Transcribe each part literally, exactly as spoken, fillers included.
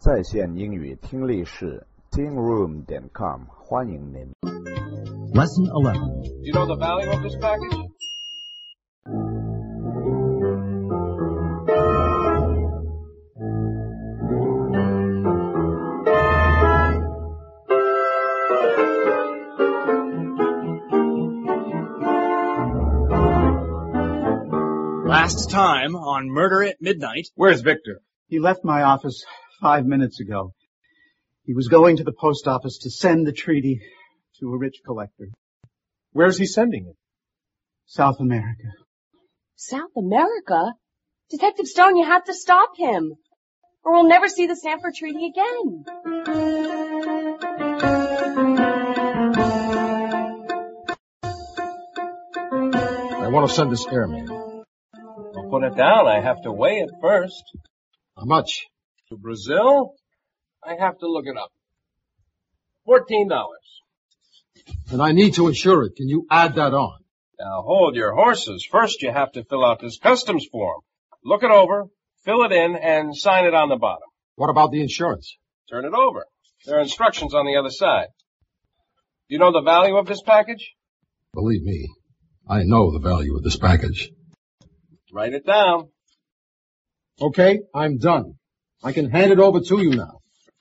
在线英语听力室 teen room 点 com 欢迎您。 Lesson eleven. Do you know the value of this package? Last time on Murder at Midnight. Where's Victor? He left my office five minutes ago. He was going to the post office to send the treaty to a rich collector. Where's he sending it? South America. South America? Detective Stone, you have to stop him, or we'll never see the Stanford Treaty again. I want to send this airmail. I'll put it down. I have to weigh it first. How much? To Brazil? I have to look it up. Fourteen dollars. And I need to insure it. Can you add that on? Now hold your horses. First you have to fill out this customs form. Look it over, fill it in, and sign it on the bottom. What about the insurance? Turn it over. There are instructions on the other side. Do you know the value of this package? Believe me, I know the value of this package. Write it down. Okay, I'm done. I can hand it over to you now.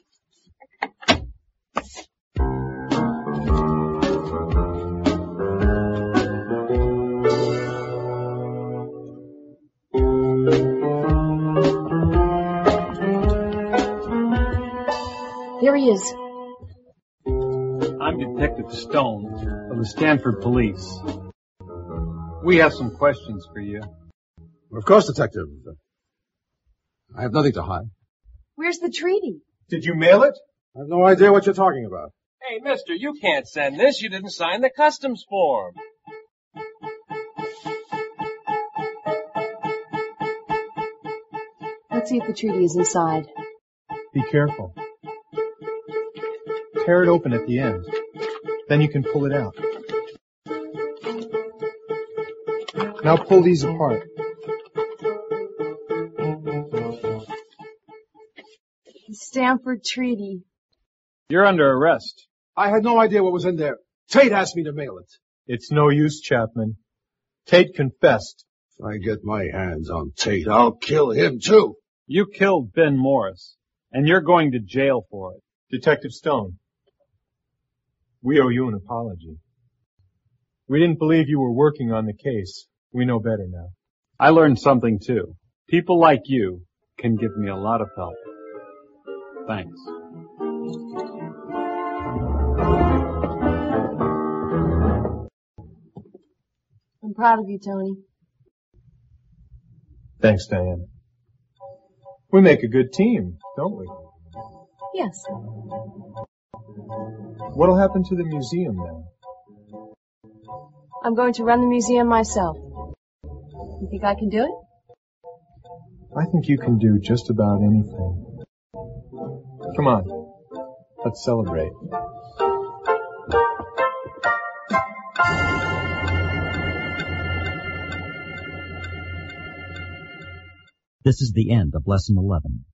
There he is. I'm Detective Stone of the Stanford Police. We have some questions for you. Of course, Detective. I have nothing to hide. Where's the treaty? Did you mail it? I have no idea what you're talking about. Hey, mister, you can't send this. You didn't sign the customs form. Let's see if the treaty is inside. Be careful. Tear it open at the end. Then you can pull it out. Now pull these apart. The Stanford Treaty. You're under arrest. I had no idea what was in there. Tate asked me to mail it. It's no use, Chapman. Tate confessed. If I get my hands on Tate, I'll kill him too. You killed Ben Morris, and you're going to jail for it. Detective Stone, we owe you an apology. We didn't believe you were working on the case. We know better now. I learned something too. People like you can give me a lot of help. Thanks. I'm proud of you, Tony. Thanks, Diana. We make a good team, don't we? Yes. What'll happen to the museum now? I'm going to run the museum myself. You think I can do it? I think you can do just about anything. Come on. Let's celebrate. This is the end of Lesson eleven.